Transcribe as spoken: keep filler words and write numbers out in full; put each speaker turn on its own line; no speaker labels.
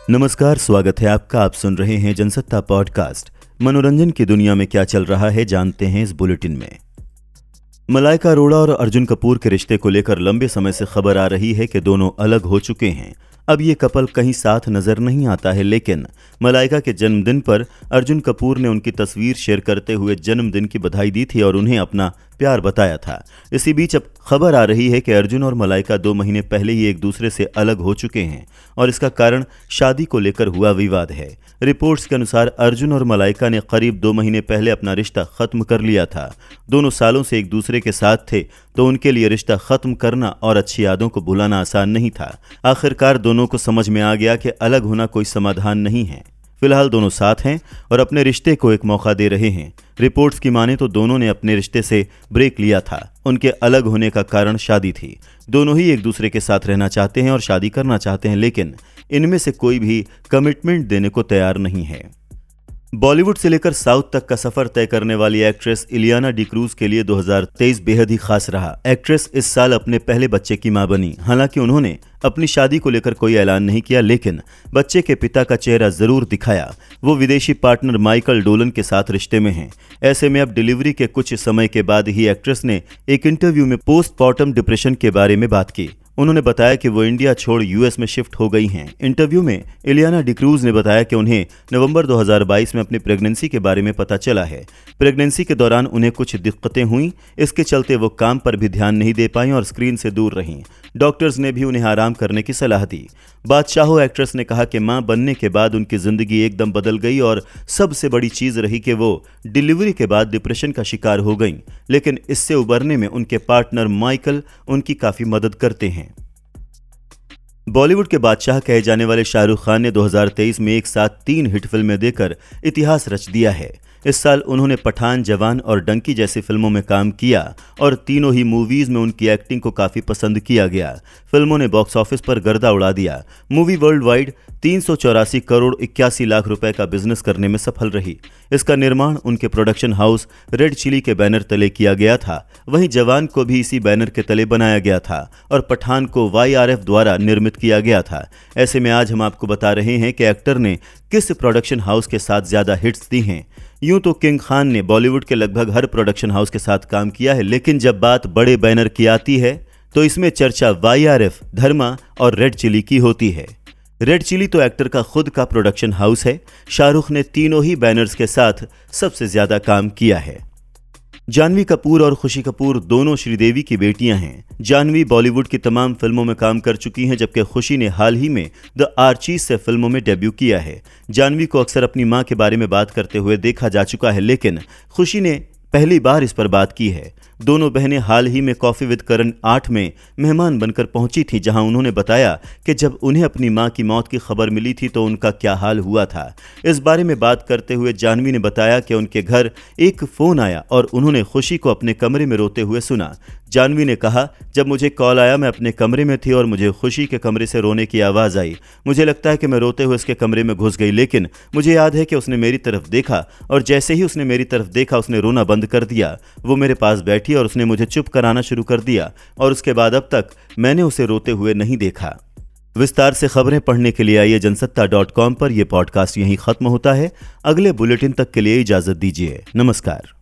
नमस्कार, स्वागत है आपका। आप सुन रहे हैं जनसत्ता पॉडकास्ट। मनोरंजन की दुनिया में क्या चल रहा है जानते हैं इस बुलेटिन में। मलाइका अरोड़ा और अर्जुन कपूर के रिश्ते को लेकर लंबे समय से खबर आ रही है कि दोनों अलग हो चुके हैं। अब ये कपल कहीं साथ नजर नहीं आता है, लेकिन मलाइका के जन्मदिन पर अर्जुन कपूर ने उनकी तस्वीर शेयर करते हुए जन्मदिन की बधाई दी थी और उन्हें अपना प्यार बताया था। इसी बीच अब खबर आ रही है कि अर्जुन और मलाइका दो महीने पहले ही एक दूसरे से अलग हो चुके हैं और इसका कारण शादी को लेकर हुआ विवाद है। रिपोर्ट्स के अनुसार अर्जुन और मलाइका ने करीब दो महीने पहले अपना रिश्ता खत्म कर लिया था। दोनों सालों से एक दूसरे के साथ थे, तो उनके लिए रिश्ता खत्म करना और अच्छी यादों को भुलाना आसान नहीं था। आखिरकार दोनों को समझ में आ गया कि अलग होना कोई समाधान नहीं है। फिलहाल दोनों साथ हैं और अपने रिश्ते को एक मौका दे रहे हैं। रिपोर्ट्स की माने तो दोनों ने अपने रिश्ते से ब्रेक लिया था। उनके अलग होने का कारण शादी थी। दोनों ही एक दूसरे के साथ रहना चाहते हैं और शादी करना चाहते हैं, लेकिन इनमें से कोई भी कमिटमेंट देने को तैयार नहीं है। बॉलीवुड से लेकर साउथ तक का सफर तय करने वाली एक्ट्रेस इलियाना डिक्रूज के लिए दो हज़ार तेईस बेहद ही खास रहा। एक्ट्रेस इस साल अपने पहले बच्चे की मां बनी। हालांकि उन्होंने अपनी शादी को लेकर कोई ऐलान नहीं किया, लेकिन बच्चे के पिता का चेहरा जरूर दिखाया। वो विदेशी पार्टनर माइकल डोलन के साथ रिश्ते में हैं। ऐसे में अब डिलीवरी के कुछ समय के बाद ही एक्ट्रेस ने एक इंटरव्यू में पोस्टमार्टम डिप्रेशन के बारे में बात की। उन्होंने बताया कि वो इंडिया छोड़ यूएस में शिफ्ट हो गई हैं। इंटरव्यू में इलियाना डिक्रूज ने बताया कि उन्हें नवंबर दो हज़ार बाईस में अपनी प्रेगनेंसी के बारे में पता चला है। प्रेगनेंसी के दौरान उन्हें कुछ दिक्कतें हुईं, इसके चलते वो काम पर भी ध्यान नहीं दे पाईं और स्क्रीन से दूर रहीं। डॉक्टर्स ने भी उन्हें आराम करने की सलाह दी। बादशाहो एक्ट्रेस ने कहा कि मां बनने के बाद उनकी जिंदगी एकदम बदल गई और सबसे बड़ी चीज रही कि वो डिलीवरी के बाद डिप्रेशन का शिकार हो गईं, लेकिन इससे उबरने में उनके पार्टनर माइकल उनकी काफी मदद करते हैं। बॉलीवुड के बादशाह कहे जाने वाले शाहरुख खान ने दो हज़ार तेईस में एक साथ तीन हिट फिल्में देकर इतिहास रच दिया है। इस साल उन्होंने पठान, जवान और डंकी जैसी फिल्मों में काम किया और तीनों ही मूवीज में उनकी एक्टिंग को काफी पसंद किया गया। फिल्मों ने बॉक्स ऑफिस पर गर्दा उड़ा दिया। मूवी वर्ल्ड वाइड तीन सौ चौरासी करोड़ इक्यासी लाख रुपए का बिजनेस करने में सफल रही। इसका निर्माण उनके प्रोडक्शन हाउस रेड चिली के बैनर तले किया गया था। वहीं जवान को भी इसी बैनर के तले बनाया गया था और पठान को वाई आर एफ द्वारा निर्मित किया गया था। ऐसे में आज हम आपको बता रहे हैं कि एक्टर ने किस प्रोडक्शन हाउस के साथ ज्यादा हिट्स दी हैं। यूं तो किंग खान ने बॉलीवुड के लगभग हर प्रोडक्शन हाउस के साथ काम किया है, लेकिन जब बात बड़े बैनर की आती है तो इसमें चर्चा वाई आर एफ, धर्मा और रेड चिली की होती है। रेड चिली तो एक्टर का खुद का प्रोडक्शन हाउस है। शाहरुख ने तीनों ही बैनर्स के साथ सबसे ज्यादा काम किया है। जानवी कपूर और खुशी कपूर दोनों श्रीदेवी की बेटियां हैं। जानवी बॉलीवुड की तमाम फिल्मों में काम कर चुकी हैं, जबकि खुशी ने हाल ही में द आर्चीज से फिल्मों में डेब्यू किया है। जानवी को अक्सर अपनी मां के बारे में बात करते हुए देखा जा चुका है, लेकिन खुशी ने पहली बार इस पर बात की है। दोनों बहनें हाल ही में कॉफी विद करण आठ में मेहमान बनकर पहुंची थी, जहां उन्होंने बताया कि जब उन्हें अपनी मां की मौत की खबर मिली थी तो उनका क्या हाल हुआ था। इस बारे में बात करते हुए जानवी ने बताया कि उनके घर एक फोन आया और उन्होंने खुशी को अपने कमरे में रोते हुए सुना। जानवी ने कहा, जब मुझे कॉल आया मैं अपने कमरे में थी और मुझे खुशी के कमरे से रोने की आवाज़ आई। मुझे लगता है कि मैं रोते हुए उसके कमरे में घुस गई, लेकिन मुझे याद है कि उसने मेरी तरफ देखा और जैसे ही उसने मेरी तरफ देखा उसने रोना बंद कर दिया। वो मेरे पास बैठी और उसने मुझे चुप कराना शुरू कर दिया और उसके बाद अब तक मैंने उसे रोते हुए नहीं देखा। विस्तार से खबरें पढ़ने के लिए आइए जनसत्ता डॉट कॉम पर। यह पॉडकास्ट यहीं खत्म होता है। अगले बुलेटिन तक के लिए इजाजत दीजिए। नमस्कार।